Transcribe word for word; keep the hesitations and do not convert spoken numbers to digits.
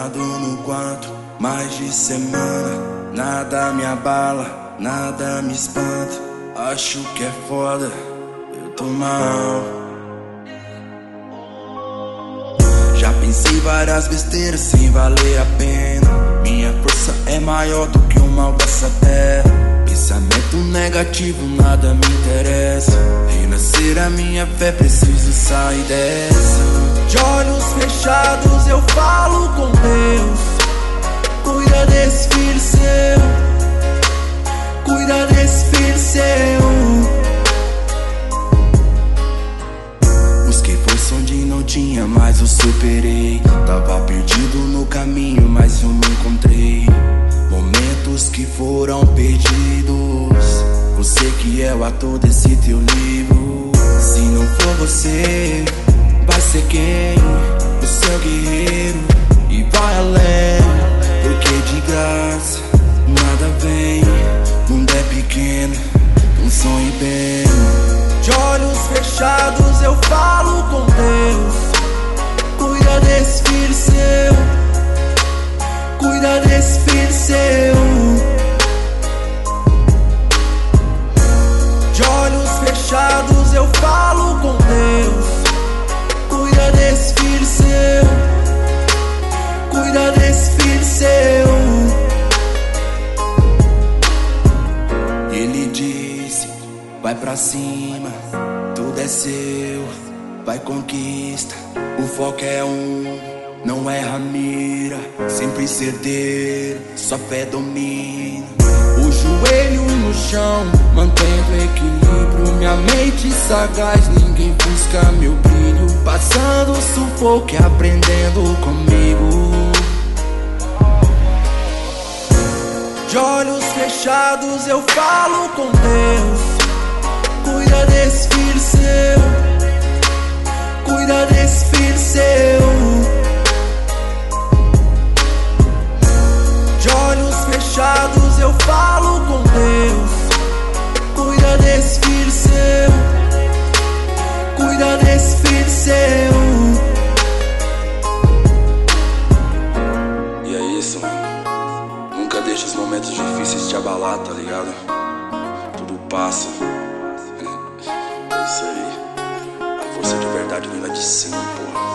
Trancado no quarto, mais de semana. Nada me abala, nada me espanta. Acho que é foda, eu tô mal. Já pensei várias besteiras sem valer a pena. Minha força é maior do que o mal dessa terra. Pensamento negativo, nada me interessa. Renascer a minha fé, preciso sair dessa. De olhos fechados eu falo com Deus. Cuida desse filho seu, cuida desse filho seu. Busquei força onde não tinha, mas eu superei. Tava perdido no caminho, mas eu me encontrei. Momentos que foram perdidos. Você que é o ator desse teu livro. Se não for você, vai ser quem? O seu guerreiro. E vai além, porque de graça nada vem. Mundo é pequeno, um sonho bem. De olhos fechados eu falo com Deus. Cuida desse filho seu, cuida desse filho seu. De olhos fechados eu falo com Deus. Cuida desse filho seu, cuida desse filho seu. Ele disse, vai pra cima, tudo é seu. Vai conquista, o foco é um, não erra a mira. Sempre certeiro, só fé domina. O joelho no chão, mantendo equilíbrio. Minha mente sagaz, ninguém busca meu brilho. Passando sufoco e aprendendo comigo. De olhos fechados eu falo com Deus. Cuida desse filho seu, cuida desse filho seu. De olhos fechados eu falo com Deus. Cuida desse filho seu, cuida desse filho seu. E é isso, mano. Nunca deixe os momentos difíceis te abalar, tá ligado? Tudo passa. É isso aí. A força de verdade vem lá de cima, porra.